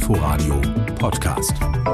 Inforadio Podcast.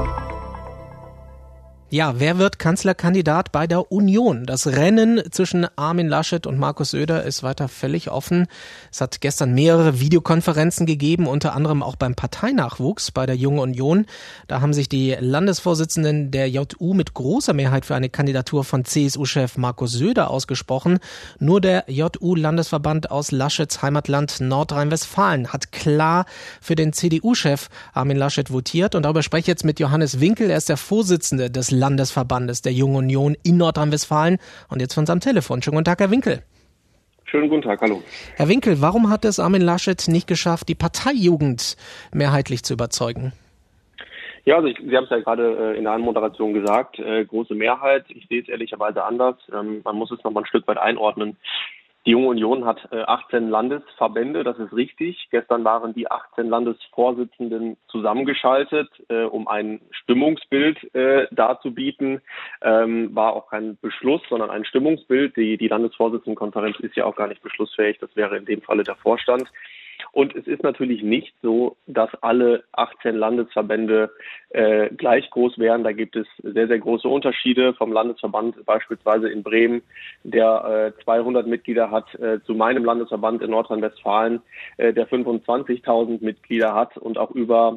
Ja, wer wird Kanzlerkandidat bei der Union? Das Rennen zwischen Armin Laschet und Markus Söder ist weiter völlig offen. Es hat gestern mehrere Videokonferenzen gegeben, unter anderem auch beim Parteinachwuchs bei der Jungen Union. Da haben sich die Landesvorsitzenden der JU mit großer Mehrheit für eine Kandidatur von CSU-Chef Markus Söder ausgesprochen. Nur der JU-Landesverband aus Laschets Heimatland Nordrhein-Westfalen hat klar für den CDU-Chef Armin Laschet votiert. Und darüber spreche ich jetzt mit Johannes Winkel. Er ist der Vorsitzende des Landesverbandes der Jungen Union in Nordrhein-Westfalen und jetzt von unserem Telefon. Schönen guten Tag, Herr Winkel. Schönen guten Tag, hallo. Herr Winkel, warum hat es Armin Laschet nicht geschafft, die Parteijugend mehrheitlich zu überzeugen? Ja, also Sie haben es ja gerade in der Anmoderation gesagt, große Mehrheit. Ich sehe es ehrlicherweise anders. Man muss es noch mal ein Stück weit einordnen. Die Junge Union hat 18 Landesverbände, das ist richtig. Gestern waren die 18 Landesvorsitzenden zusammengeschaltet, um ein Stimmungsbild darzubieten. War auch kein Beschluss, sondern ein Stimmungsbild. Die Landesvorsitzendenkonferenz ist ja auch gar nicht beschlussfähig. Das wäre in dem Falle der Vorstand. Und es ist natürlich nicht so, dass alle 18 Landesverbände gleich groß wären. Da gibt es sehr, sehr große Unterschiede vom Landesverband beispielsweise in Bremen, der 200 Mitglieder hat, zu meinem Landesverband in Nordrhein-Westfalen, der 25.000 Mitglieder hat und auch über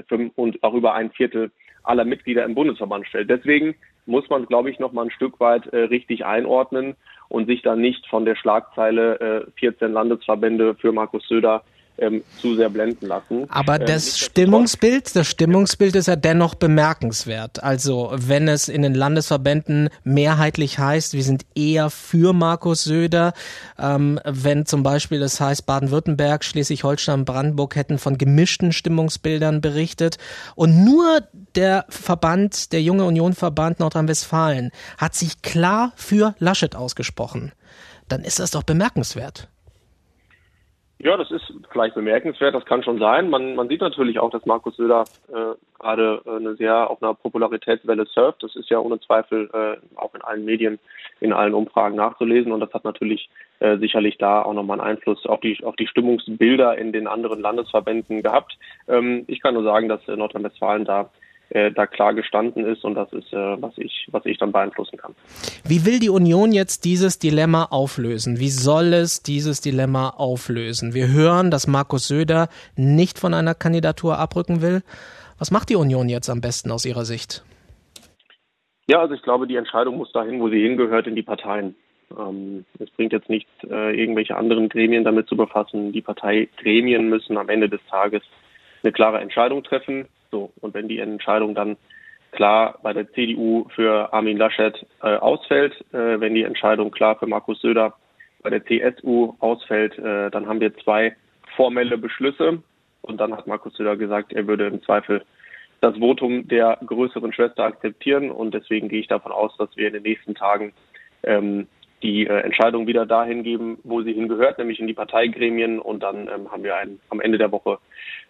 ein Viertel aller Mitglieder im Bundesverband stellt. Deswegen muss man, glaube ich, noch mal ein Stück weit richtig einordnen und sich dann nicht von der Schlagzeile 14 Landesverbände für Markus Söder zu sehr blenden lassen. Aber das Stimmungsbild ist ja dennoch bemerkenswert. Also wenn es in den Landesverbänden mehrheitlich heißt, wir sind eher für Markus Söder, wenn zum Beispiel das heißt, Baden-Württemberg, Schleswig-Holstein, Brandenburg hätten von gemischten Stimmungsbildern berichtet und nur der Verband, der Junge Union-Verband Nordrhein-Westfalen hat sich klar für Laschet ausgesprochen, dann ist das doch bemerkenswert. Ja, das ist vielleicht bemerkenswert, das kann schon sein. Man sieht natürlich auch, dass Markus Söder gerade auf einer Popularitätswelle surft. Das ist ja ohne Zweifel auch in allen Medien, in allen Umfragen nachzulesen. Und das hat natürlich sicherlich da auch nochmal einen Einfluss auf die Stimmungsbilder in den anderen Landesverbänden gehabt. Ich kann nur sagen, dass Nordrhein-Westfalen da klar gestanden ist und das ist, was ich dann beeinflussen kann. Wie will die Union jetzt dieses Dilemma auflösen? Wie soll es dieses Dilemma auflösen? Wir hören, dass Markus Söder nicht von einer Kandidatur abrücken will. Was macht die Union jetzt am besten aus Ihrer Sicht? Ja, also ich glaube, die Entscheidung muss dahin, wo sie hingehört, in die Parteien. Es bringt jetzt nichts, irgendwelche anderen Gremien damit zu befassen. Die Parteigremien müssen am Ende des Tages eine klare Entscheidung treffen. So, und wenn die Entscheidung dann klar bei der CDU für Armin Laschet ausfällt, wenn die Entscheidung klar für Markus Söder bei der CSU ausfällt, dann haben wir zwei formelle Beschlüsse. Und dann hat Markus Söder gesagt, er würde im Zweifel das Votum der größeren Schwester akzeptieren. Und deswegen gehe ich davon aus, dass wir in den nächsten Tagen die Entscheidung wieder dahin geben, wo sie hingehört, nämlich in die Parteigremien. Und dann haben wir am Ende der Woche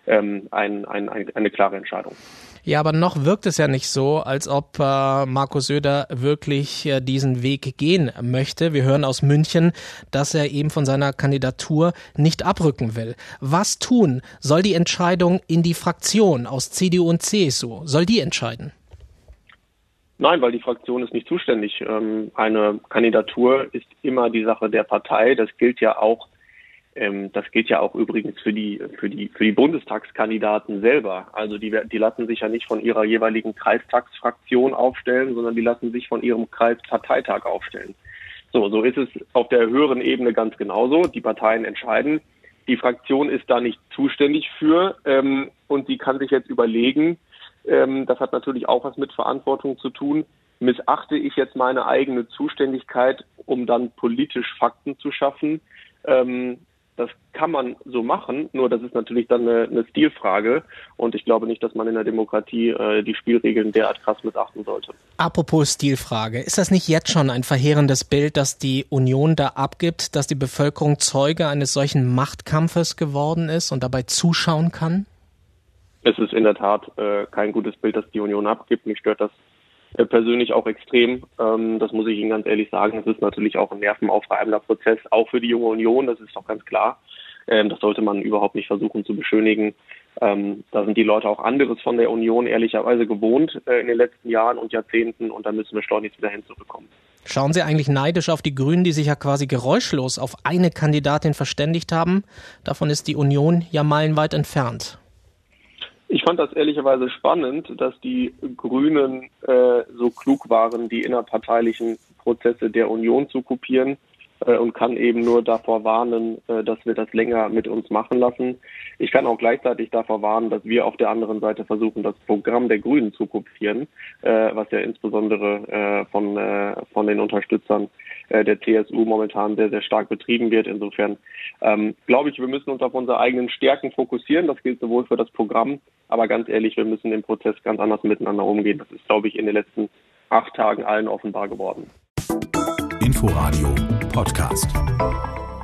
eine klare Entscheidung. Ja, aber noch wirkt es ja nicht so, als ob Markus Söder wirklich diesen Weg gehen möchte. Wir hören aus München, dass er eben von seiner Kandidatur nicht abrücken will. Was tun? Soll die Entscheidung in die Fraktion aus CDU und CSU? Soll die entscheiden? Nein, weil die Fraktion ist nicht zuständig. Eine Kandidatur ist immer die Sache der Partei. Das gilt ja auch übrigens für die Bundestagskandidaten selber. Also die lassen sich ja nicht von ihrer jeweiligen Kreistagsfraktion aufstellen, sondern die lassen sich von ihrem Kreisparteitag aufstellen. So ist es auf der höheren Ebene ganz genauso. Die Parteien entscheiden. Die Fraktion ist da nicht zuständig für und die kann sich jetzt überlegen, das hat natürlich auch was mit Verantwortung zu tun. Missachte ich jetzt meine eigene Zuständigkeit, um dann politisch Fakten zu schaffen? Das kann man so machen, nur das ist natürlich dann eine Stilfrage und ich glaube nicht, dass man in der Demokratie die Spielregeln derart krass missachten sollte. Apropos Stilfrage, ist das nicht jetzt schon ein verheerendes Bild, das die Union da abgibt, dass die Bevölkerung Zeuge eines solchen Machtkampfes geworden ist und dabei zuschauen kann? Es ist in der Tat kein gutes Bild, das die Union abgibt. Mich stört das persönlich auch extrem. Das muss ich Ihnen ganz ehrlich sagen. Es ist natürlich auch ein nervenaufreibender Prozess, auch für die Junge Union, das ist doch ganz klar. Das sollte man überhaupt nicht versuchen zu beschönigen. Da sind die Leute auch anderes von der Union ehrlicherweise gewohnt in den letzten Jahren und Jahrzehnten und da müssen wir schleunigst wieder hin zurückkommen. Schauen Sie eigentlich neidisch auf die Grünen, die sich ja quasi geräuschlos auf eine Kandidatin verständigt haben? Davon ist die Union ja meilenweit entfernt. Ich fand das ehrlicherweise spannend, dass die Grünen so klug waren, die innerparteilichen Prozesse der Union zu kopieren und kann eben nur davor warnen, dass wir das länger mit uns machen lassen. Ich kann auch gleichzeitig davor warnen, dass wir auf der anderen Seite versuchen, das Programm der Grünen zu kopieren, was ja insbesondere von den Unterstützern der CSU momentan sehr, sehr stark betrieben wird. Insofern glaube ich, wir müssen uns auf unsere eigenen Stärken fokussieren. Das gilt sowohl für das Programm, aber ganz ehrlich, wir müssen im Prozess ganz anders miteinander umgehen. Das ist, glaube ich, in den letzten 8 Tagen allen offenbar geworden. Inforadio Podcast.